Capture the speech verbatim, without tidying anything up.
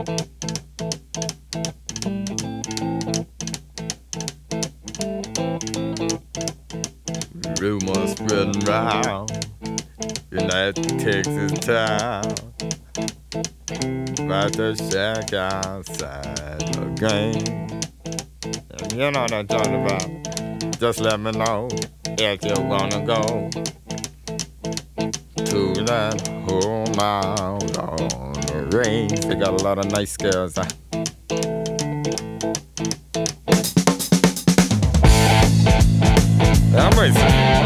Rumors spreading round in that Texas town about the shack outside the game. And you know what I'm talking about. Just let me know if you wanna go to that home out on the range. They got a lot of nice girls. Huh? I'm racing.